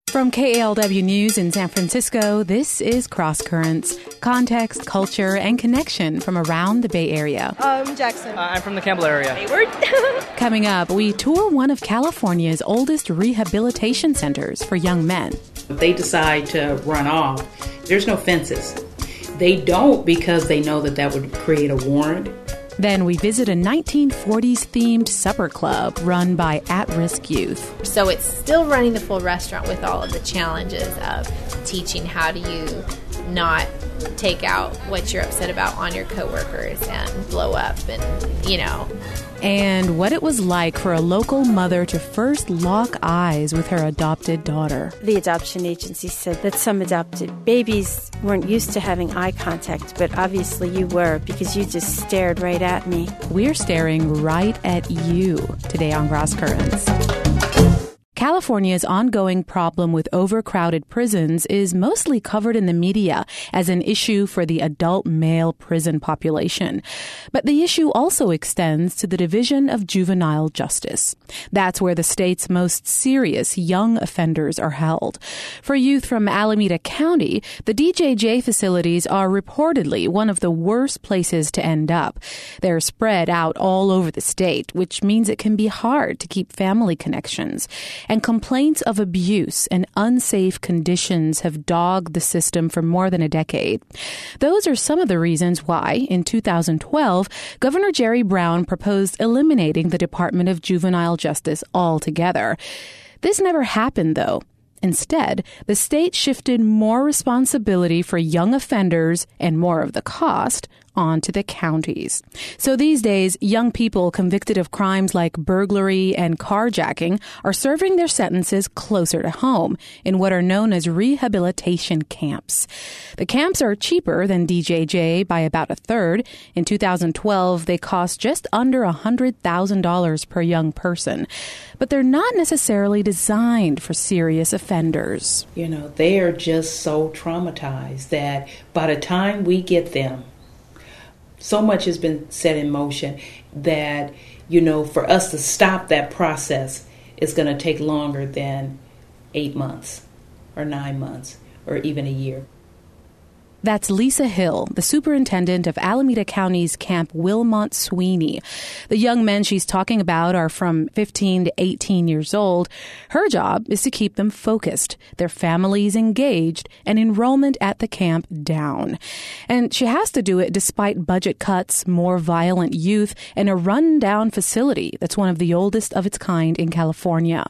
From KALW News in San Francisco, this is Cross Currents, context, culture, and connection from around the Bay Area. Jackson. I'm from the Campbell area. Hayward. Coming up, we tour one of California's oldest rehabilitation centers for young men. If they decide to run off, there's no fences. They don't because they know that would create a warrant. Then we visit a 1940s-themed supper club run by at-risk youth. So it's still running the full restaurant with all of the challenges of teaching how do you not take out what you're upset about on your coworkers and blow up And what it was like for a local mother to first lock eyes with her adopted daughter. The adoption agency said that some adopted babies weren't used to having eye contact, but obviously you were because you just stared right at me. We're staring right at you today on Cross Currents. California's ongoing problem with overcrowded prisons is mostly covered in the media as an issue for the adult male prison population. But the issue also extends to the Division of Juvenile Justice. That's where the state's most serious young offenders are held. For youth from Alameda County, the DJJ facilities are reportedly one of the worst places to end up. They're spread out all over the state, which means it can be hard to keep family connections. And complaints of abuse and unsafe conditions have dogged the system for more than a decade. Those are some of the reasons why, in 2012, Governor Jerry Brown proposed eliminating the Department of Juvenile Justice altogether. This never happened, though. Instead, the state shifted more responsibility for young offenders and more of the cost onto the counties. So these days, young people convicted of crimes like burglary and carjacking are serving their sentences closer to home in what are known as rehabilitation camps. The camps are cheaper than DJJ by about a third. In 2012, they cost just under $100,000 per young person. But they're not necessarily designed for serious offenders. They are just so traumatized that by the time we get them, so much has been set in motion that, for us to stop that process is going to take longer than 8 months or 9 months or even a year. That's Lisa Hill, the superintendent of Alameda County's Camp Wilmot Sweeney. The young men she's talking about are from 15 to 18 years old. Her job is to keep them focused, their families engaged, and enrollment at the camp down. And she has to do it despite budget cuts, more violent youth, and a run-down facility that's one of the oldest of its kind in California.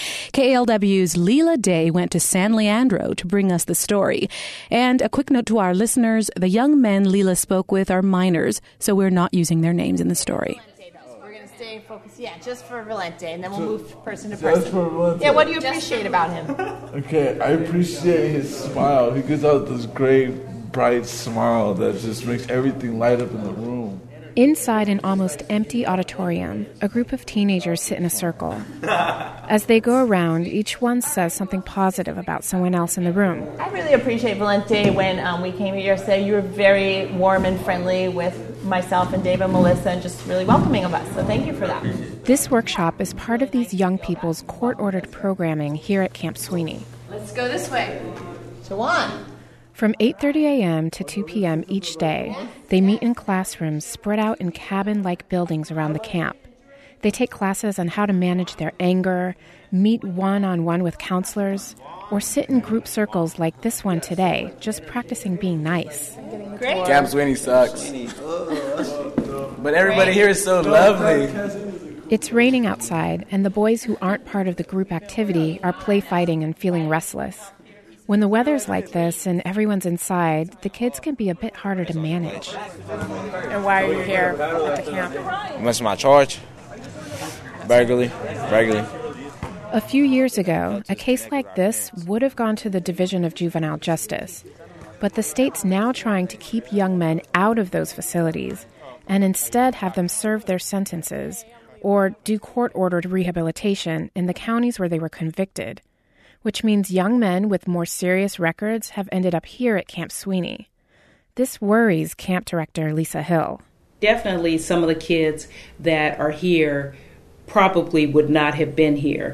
KALW's Leela Day went to San Leandro to bring us the story. And a quick note to our listeners, the young men Leela spoke with are minors, so we're not using their names in the story. We're going to stay focused, just for Valente, and then we'll move person to person. Yeah, what do you appreciate about him? Okay, I appreciate his smile. He gives out this great, bright smile that just makes everything light up in the room. Inside an almost empty auditorium, a group of teenagers sit in a circle. As they go around, each one says something positive about someone else in the room. I really appreciate Valente when we came here yesterday. You were very warm and friendly with myself and Dave and Melissa and just really welcoming of us. So thank you for that. This workshop is part of these young people's court-ordered programming here at Camp Sweeney. Let's go this way. Jawan. From 8:30 a.m. to 2 p.m. each day, they meet in classrooms spread out in cabin-like buildings around the camp. They take classes on how to manage their anger, meet one-on-one with counselors, or sit in group circles like this one today, just practicing being nice. Great. Camp Sweeney sucks. But everybody here is so lovely. It's raining outside, and the boys who aren't part of the group activity are play fighting and feeling restless. When the weather's like this and everyone's inside, the kids can be a bit harder to manage. And why are you here at the camp? What's my charge? Burglary. A few years ago, a case like this would have gone to the Division of Juvenile Justice. But the state's now trying to keep young men out of those facilities and instead have them serve their sentences or do court-ordered rehabilitation in the counties where they were convicted, which means young men with more serious records have ended up here at Camp Sweeney. This worries Camp Director Lisa Hill. Definitely some of the kids that are here probably would not have been here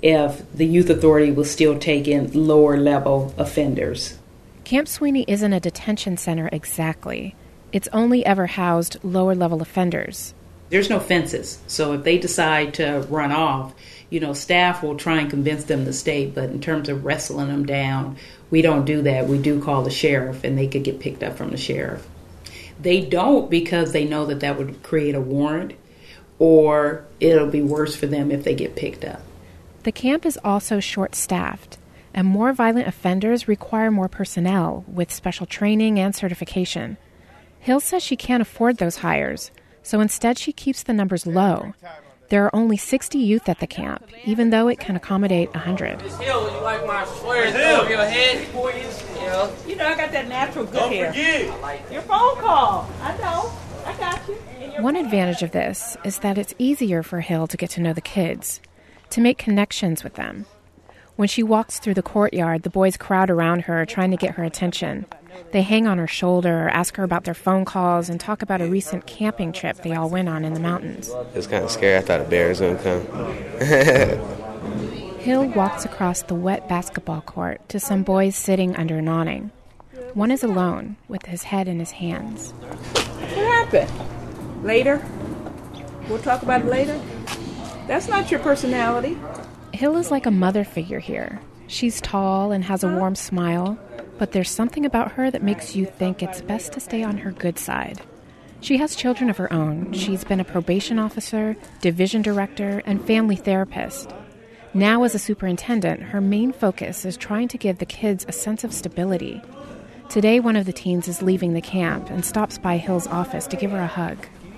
if the youth authority was still taking lower level offenders. Camp Sweeney isn't a detention center exactly. It's only ever housed lower level offenders. There's no fences, so if they decide to run off, staff will try and convince them to stay, but in terms of wrestling them down, we don't do that. We do call the sheriff, and they could get picked up from the sheriff. They don't because they know that would create a warrant, or it'll be worse for them if they get picked up. The camp is also short-staffed, and more violent offenders require more personnel with special training and certification. Hill says she can't afford those hires, so instead she keeps the numbers low. There are only 60 youth at the camp, even though it can accommodate 100. Hill, you like my swears over your head? I got that natural good hair. Your phone call. I know. I got you. One advantage of this is that it's easier for Hill to get to know the kids, to make connections with them. When she walks through the courtyard, the boys crowd around her, trying to get her attention. They hang on her shoulder, ask her about their phone calls, and talk about a recent camping trip they all went on in the mountains. It was kind of scary. I thought a bear was going to come. Hill walks across the wet basketball court to some boys sitting under an awning. One is alone, with his head in his hands. What happened? Later? We'll talk about it later? That's not your personality. Hill is like a mother figure here. She's tall and has a warm smile, but there's something about her that makes you think it's best to stay on her good side. She has children of her own. She's been a probation officer, division director, and family therapist. Now as a superintendent, her main focus is trying to give the kids a sense of stability. Today, one of the teens is leaving the camp and stops by Hill's office to give her a hug.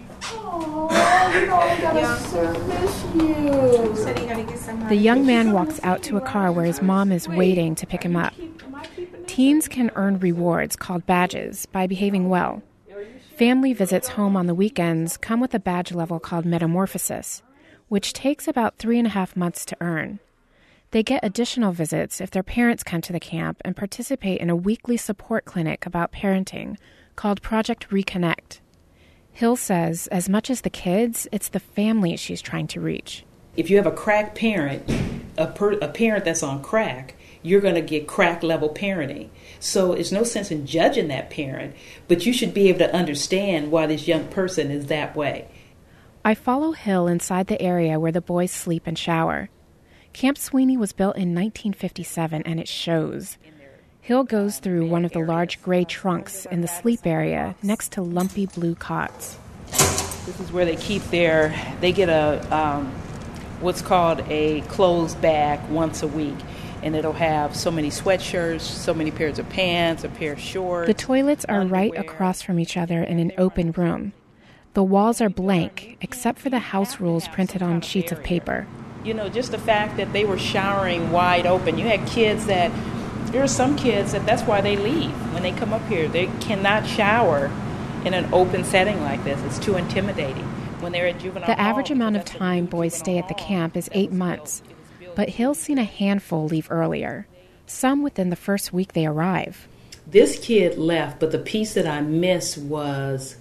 The young man walks out to a car where his mom is waiting to pick him up. Teens can earn rewards called badges by behaving well. Family visits home on the weekends come with a badge level called Metamorphosis, which takes about 3.5 months to earn. They get additional visits if their parents come to the camp and participate in a weekly support clinic about parenting called Project Reconnect. Hill says, as much as the kids, it's the families she's trying to reach. If you have a crack parent, a parent that's on crack, you're going to get crack-level parenting. So it's no sense in judging that parent, but you should be able to understand why this young person is that way. I follow Hill inside the area where the boys sleep and shower. Camp Sweeney was built in 1957, and it shows. Hill goes through one of the large gray trunks in the sleep area next to lumpy blue cots. This is where they get a what's called a clothes bag once a week. And it'll have so many sweatshirts, so many pairs of pants, a pair of shorts. The toilets are right across from each other in an open room. The walls are blank, except for the house rules printed on sheets of paper. Just the fact that they were showering wide open. You had there are some kids that's why they leave when they come up here. They cannot shower in an open setting like this. It's too intimidating. When they're at juvenile The average amount of time boys stay at the camp is 8 months. But Hill's seen a handful leave earlier, some within the first week they arrive. This kid left, but the piece that I missed was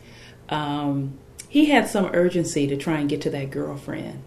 he had some urgency to try and get to that girlfriend.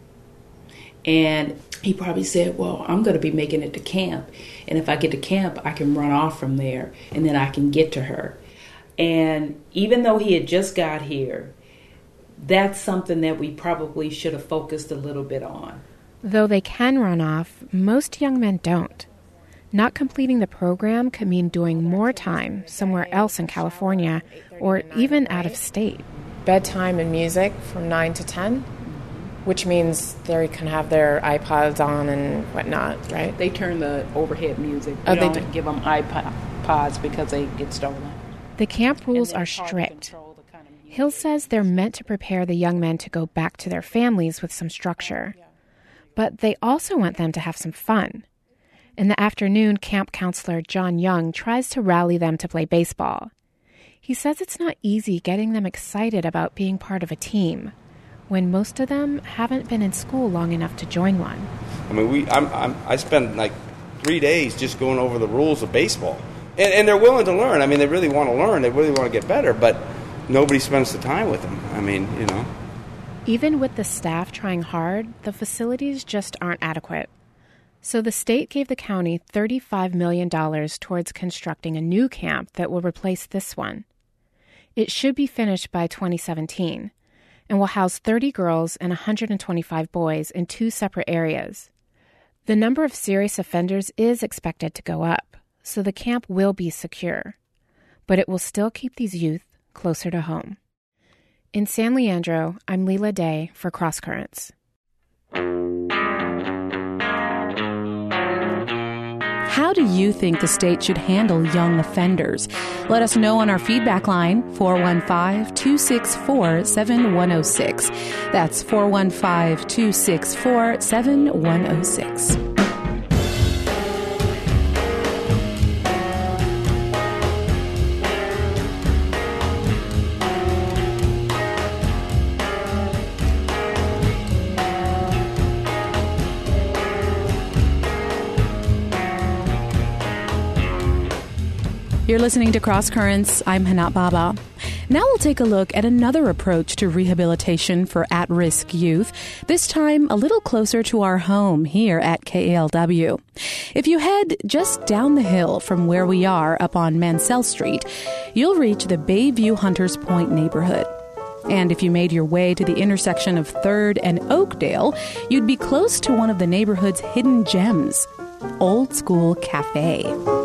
And he probably said, well, I'm going to be making it to camp. And if I get to camp, I can run off from there, and then I can get to her. And even though he had just got here, that's something that we probably should have focused a little bit on. Though they can run off, most young men don't. Not completing the program could mean doing more time somewhere else in California or even out of state. Bedtime and music from 9 to 10, which means they can have their iPods on and whatnot, right? They turn the overhead music. They don't give them iPods because they get stolen. The camp rules are strict. Hill says they're meant to prepare the young men to go back to their families with some structure. But they also want them to have some fun. In the afternoon, camp counselor John Young tries to rally them to play baseball. He says it's not easy getting them excited about being part of a team when most of them haven't been in school long enough to join one. I mean, I spent like 3 days just going over the rules of baseball. And they're willing to learn. I mean, they really want to learn. They really want to get better, but nobody spends the time with them. I mean, Even with the staff trying hard, the facilities just aren't adequate. So the state gave the county $35 million towards constructing a new camp that will replace this one. It should be finished by 2017 and will house 30 girls and 125 boys in 2 separate areas. The number of serious offenders is expected to go up, so the camp will be secure, but it will still keep these youth closer to home. In San Leandro, I'm Leela Day for Cross Currents. How do you think the state should handle young offenders? Let us know on our feedback line, 415-264-7106. That's 415-264-7106. You're listening to Cross Currents. I'm Hanat Baba. Now we'll take a look at another approach to rehabilitation for at-risk youth, this time a little closer to our home here at KALW. If you head just down the hill from where we are up on Mansell Street, you'll reach the Bayview Hunters Point neighborhood. And if you made your way to the intersection of 3rd and Oakdale, you'd be close to one of the neighborhood's hidden gems, Old School Cafe.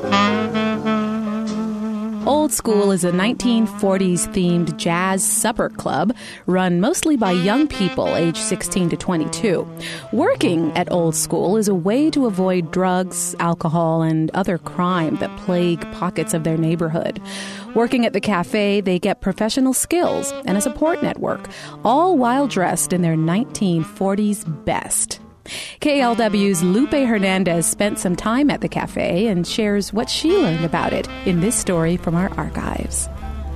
Old School is a 1940s-themed jazz supper club run mostly by young people aged 16 to 22. Working at Old School is a way to avoid drugs, alcohol, and other crime that plague pockets of their neighborhood. Working at the cafe, they get professional skills and a support network, all while dressed in their 1940s best. KLW's Lupe Hernandez spent some time at the cafe and shares what she learned about it in this story from our archives.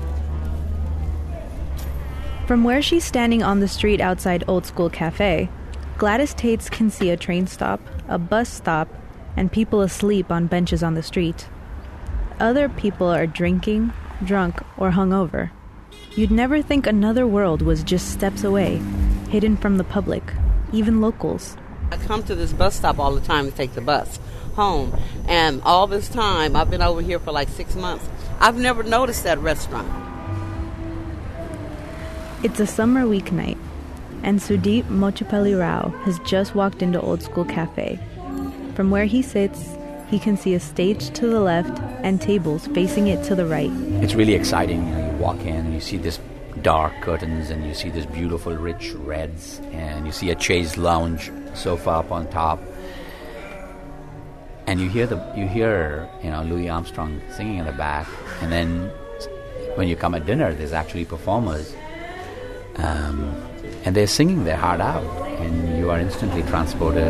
From where she's standing on the street outside Old School Cafe, Gladys Tates can see a train stop, a bus stop, and people asleep on benches on the street. Other people are drinking, drunk, or hungover. You'd never think another world was just steps away, hidden from the public, even locals. I come to this bus stop all the time to take the bus home. And all this time, I've been over here for like 6 months. I've never noticed that restaurant. It's a summer weeknight, and Sudeep Mochapelli Rao has just walked into Old School Cafe. From where he sits, he can see a stage to the left and tables facing it to the right. It's really exciting. You walk in and you see this dark curtains and you see this beautiful rich reds and you see a chaise lounge sofa up on top and you hear Louis Armstrong singing in the back, and then when you come at dinner there's actually performers and they're singing their heart out and you are instantly transported.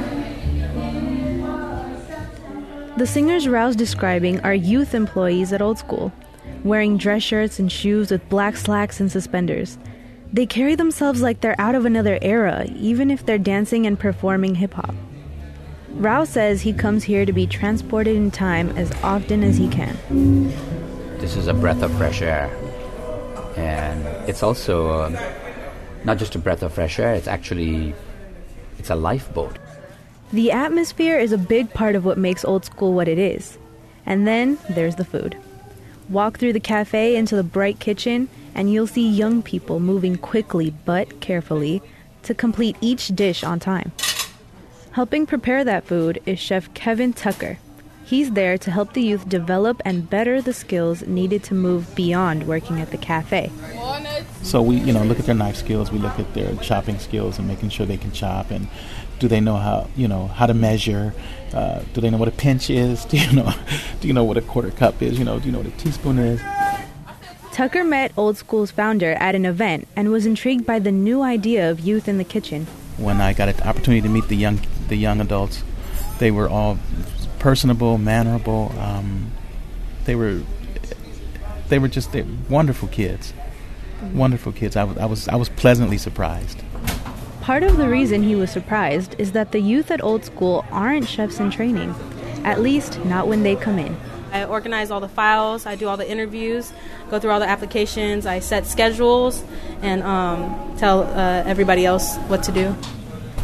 The singers Rao's describing are youth employees at Old School, wearing dress shirts and shoes with black slacks and suspenders. They carry themselves like they're out of another era, even if they're dancing and performing hip-hop. Rao says he comes here to be transported in time as often as he can. This is a breath of fresh air. And it's also not just a breath of fresh air, it's a lifeboat. The atmosphere is a big part of what makes Old School what it is. And then there's the food. Walk through the cafe into the bright kitchen, and you'll see young people moving quickly but carefully to complete each dish on time. Helping prepare that food is Chef Kevin Tucker. He's there to help the youth develop and better the skills needed to move beyond working at the cafe. So we, look at their knife skills, we look at their chopping skills and making sure they can chop, and do they know how to measure? Do they know what a pinch is? Do you know what a quarter cup is? Do you know what a teaspoon is? Tucker met Old School's founder at an event and was intrigued by the new idea of youth in the kitchen. When I got an opportunity to meet the young adults, they were all personable, mannerable. They were just wonderful kids. Wonderful kids. I was pleasantly surprised. Part of the reason he was surprised is that the youth at Old School aren't chefs in training, at least not when they come in. I organize all the files, I do all the interviews, go through all the applications, I set schedules, and tell everybody else what to do.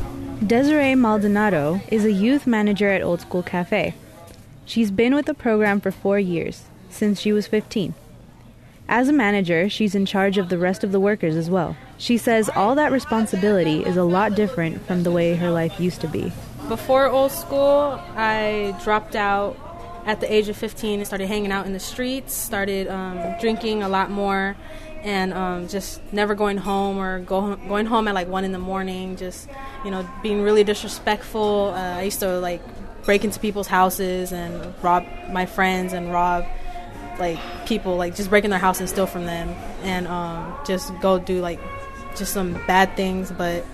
Desiree Maldonado is a youth manager at Old School Cafe. She's been with the program for 4 years, since she was 15. As a manager, she's in charge of the rest of the workers as well. She says all that responsibility is a lot different from the way her life used to be. Before Old School, I dropped out at the age of 15 and started hanging out in the streets, started drinking a lot more, and just never going home or going home at like 1 in the morning, just, being really disrespectful. I used to like break into people's houses and rob my friends and rob like people, like just break in their house and steal from them, and just go do like just some bad things. But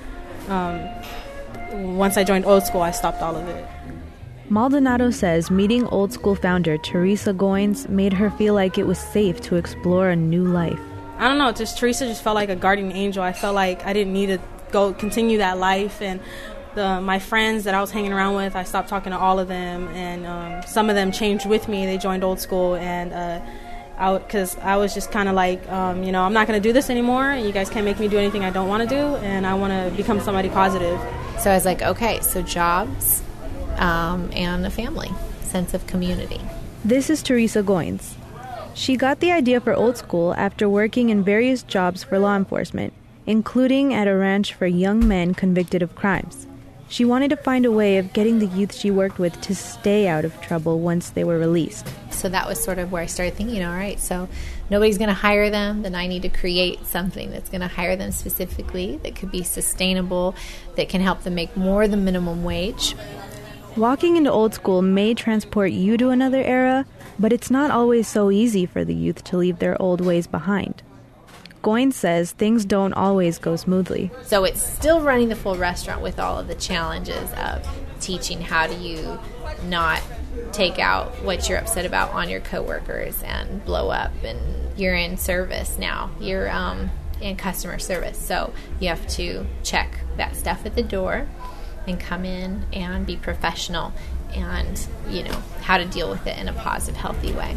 once I joined Old School, I stopped all of it. Maldonado says meeting Old School founder Teresa Goins made her feel like it was safe to explore a new life. I don't know, Teresa just felt like a guardian angel. I felt like I didn't need to go continue that life, and my friends that I was hanging around with, I stopped talking to all of them, and some of them changed with me. They joined Old School, and because I was just kind of like, I'm not going to do this anymore. You guys can't make me do anything I don't want to do, and I want to become somebody positive. So I was like, okay, so jobs and a family, sense of community. This is Teresa Goins. She got the idea for Old School after working in various jobs for law enforcement, including at a ranch for young men convicted of crimes. She wanted to find a way of getting the youth she worked with to stay out of trouble once they were released. So that was sort of where I started thinking, all right, so nobody's going to hire them, then I need to create something that's going to hire them specifically, that could be sustainable, that can help them make more than minimum wage. Walking into Old School may transport you to another era, but it's not always so easy for the youth to leave their old ways behind. Goins says things don't always go smoothly. So it's still running the full restaurant with all of the challenges of teaching how do you not take out what you're upset about on your coworkers and blow up, and you're in service now. You're in customer service, so you have to check that stuff at the door and come in and be professional and, how to deal with it in a positive, healthy way.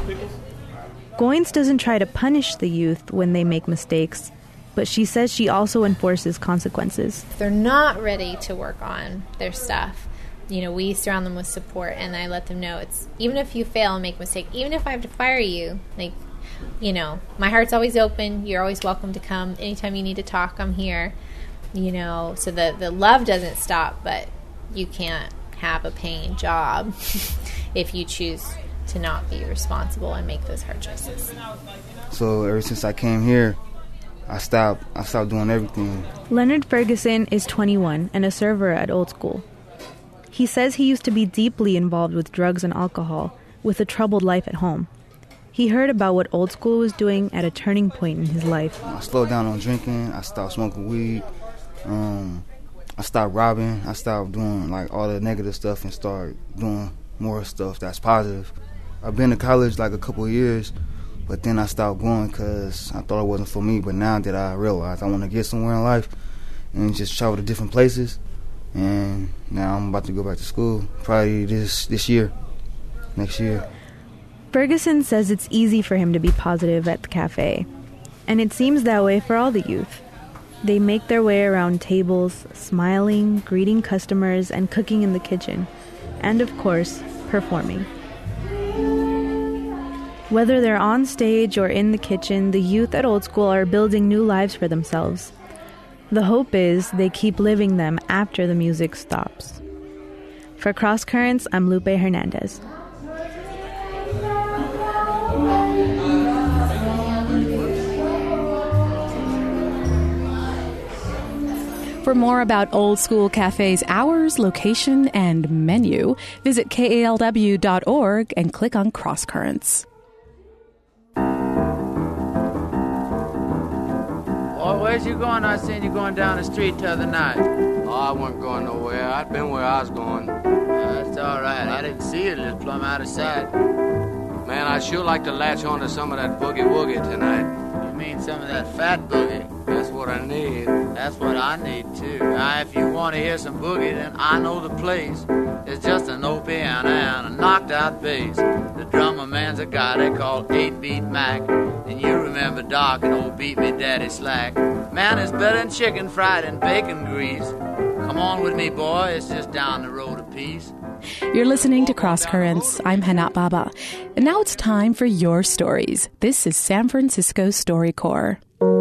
Goins doesn't try to punish the youth when they make mistakes, but she says she also enforces consequences. If they're not ready to work on their stuff, we surround them with support, and I let them know it's, even if you fail and make a mistake, even if I have to fire you, my heart's always open. You're always welcome to come. Anytime you need to talk, I'm here. So the love doesn't stop, but you can't have a paying job if you choose to not be responsible and make those hard choices. So ever since I came here, I stopped doing everything. Leonard Ferguson is 21 and a server at Old School. He says he used to be deeply involved with drugs and alcohol, with a troubled life at home. He heard about what Old School was doing at a turning point in his life. I slowed down on drinking. I stopped smoking weed. I stopped robbing. I stopped doing all the negative stuff and started doing more stuff that's positive. I've been to college a couple of years, but then I stopped going because I thought it wasn't for me. But now that I realize I want to get somewhere in life and just travel to different places, and now I'm about to go back to school probably this year, next year. Ferguson says it's easy for him to be positive at the cafe, and it seems that way for all the youth. They make their way around tables, smiling, greeting customers, and cooking in the kitchen, and of course, performing. Whether they're on stage or in the kitchen, the youth at Old School are building new lives for themselves. The hope is they keep living them after the music stops. For Cross Currents, I'm Lupe Hernandez. For more about Old School Cafe's hours, location, and menu, visit KALW.org and click on Cross Currents. Oh, where's you going? I seen you going down the street the other night. Oh, I wasn't going nowhere. I'd been where I was going. That's all right. I didn't see you. Just plumb out of sight. Man, I'd sure like to latch on to some of that boogie-woogie tonight. You mean some of that fat boogie? That's what I need. That's what I need, too. Now, if you want to hear some boogie, then I know the place. It's just an old piano and a knocked-out bass. The drummer man's a guy they call 8-Beat Mac. And you remember Doc and old Beat Me Daddy Slack. Man, it's better than chicken fried in bacon grease. Come Come on with me, boy. It's just down the road a piece. You're listening to Cross Currents. I'm Hanat Baba. And now it's time for your stories. This is San Francisco StoryCorps.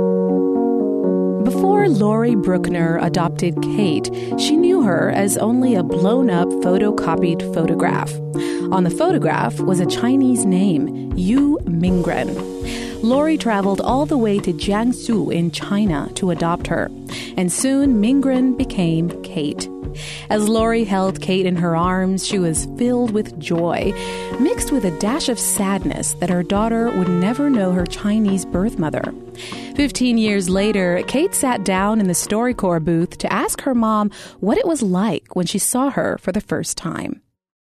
Before Lori Bruckner adopted Kate, she knew her as only a blown-up photocopied photograph. On the photograph was a Chinese name, Yu Minggren. Lori traveled all the way to Jiangsu in China to adopt her, and soon Minggren became Kate. As Lori held Kate in her arms, she was filled with joy, mixed with a dash of sadness that her daughter would never know her Chinese birth mother. 15 years later, Kate sat down in the StoryCorps booth to ask her mom what it was like when she saw her for the first time.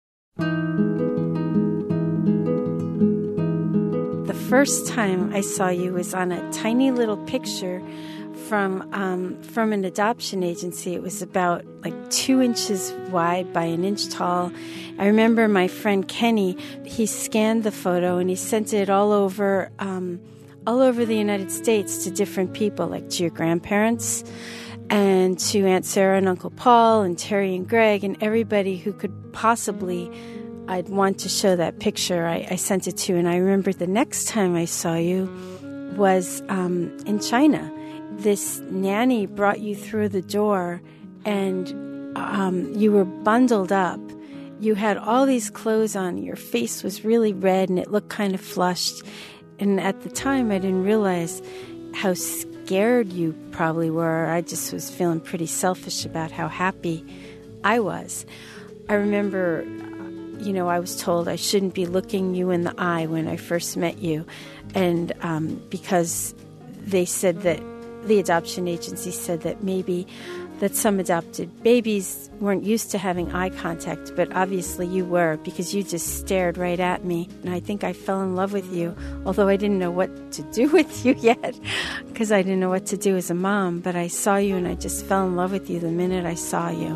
The first time I saw you was on a tiny little picture from an adoption agency. It was about 2 inches wide by an inch tall. I remember my friend Kenny, he scanned the photo and he sent it all over the United States to different people, like to your grandparents and to Aunt Sarah and Uncle Paul and Terry and Greg and everybody who could possibly I'd want to show that picture. I sent it to, and I remember the next time I saw you was in China. This nanny brought you through the door, and you were bundled up. You had all these clothes on. Your face was really red, and it looked kind of flushed. And at the time, I didn't realize how scared you probably were. I just was feeling pretty selfish about how happy I was. I remember, I was told I shouldn't be looking you in the eye when I first met you, and because they said that the adoption agency said that maybe that some adopted babies weren't used to having eye contact, but obviously you were, because you just stared right at me. And I think I fell in love with you, although I didn't know what to do with you yet, because I didn't know what to do as a mom. But I saw you and I just fell in love with you the minute I saw you.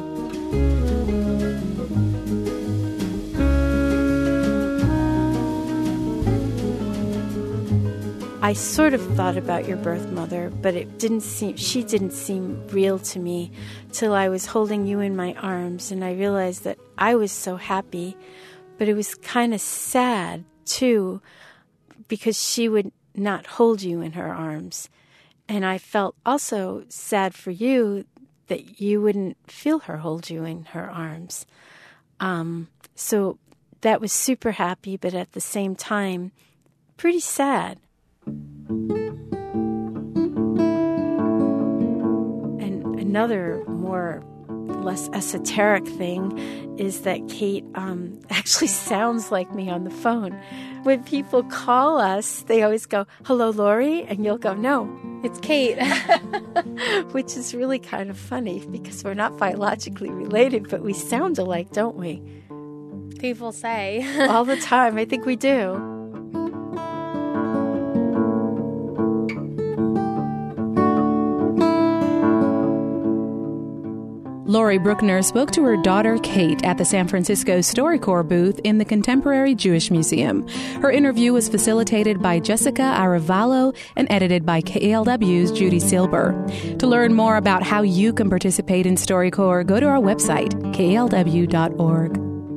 I sort of thought about your birth mother, but she didn't seem real to me till I was holding you in my arms, and I realized that I was so happy, but it was kind of sad too, because she would not hold you in her arms. And I felt also sad for you that you wouldn't feel her hold you in her arms. So that was super happy, but at the same time, pretty sad. And another less esoteric thing is that Kate actually sounds like me on the phone. When people call us, they always go, "Hello, Lori," and you'll go, "No, it's Kate," which is really kind of funny because we're not biologically related, but we sound alike, don't we? People say. All the time. I think we do. Lori Bruckner spoke to her daughter Kate at the San Francisco StoryCorps booth in the Contemporary Jewish Museum. Her interview was facilitated by Jessica Arevalo and edited by KALW's Judy Silber. To learn more about how you can participate in StoryCorps, go to our website, kalw.org.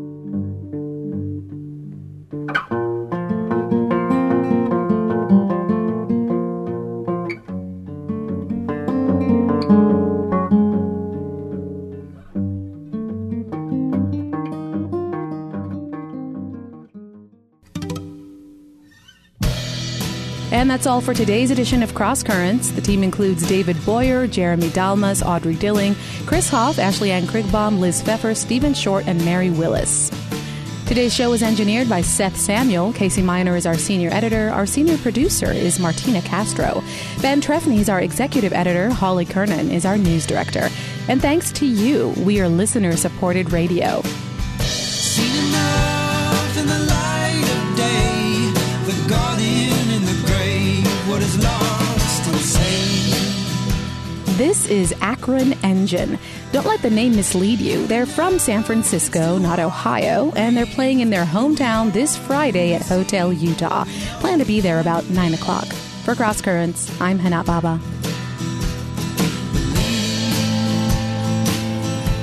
And that's all for today's edition of Cross Currents. The team includes David Boyer, Jeremy Dalmas, Audrey Dilling, Chris Hoff, Ashley Ann Krigbaum, Liz Pfeffer, Stephen Short, and Mary Willis. Today's show was engineered by Seth Samuel. Casey Miner is our senior editor. Our senior producer is Martina Castro. Ben Trefny is our executive editor. Holly Kernan is our news director. And thanks to you, we are listener-supported radio. Seen enough in the light of day, the guardian in the grave, what is lost and saved. This is Akron Engine. Don't let the name mislead you. They're from San Francisco, not Ohio, and they're playing in their hometown this Friday at Hotel Utah. Plan to be there about 9 o'clock. For Cross Currents, I'm Hanat Baba.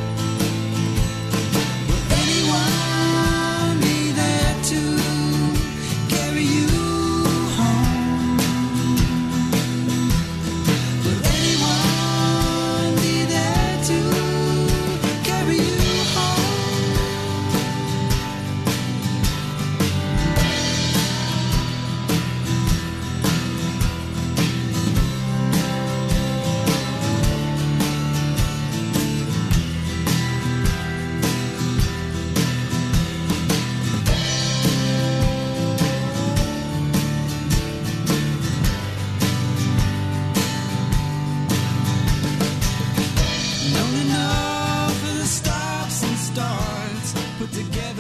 together.